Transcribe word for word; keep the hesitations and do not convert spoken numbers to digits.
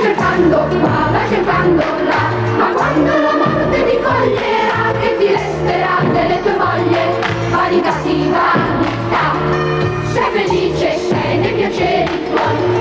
cercando qua, va cercando là, ma quando la morte ti coglierà, che ti resterà delle tue voglie, vanità di vanità, sei felice, sei nei piaceri tuoi.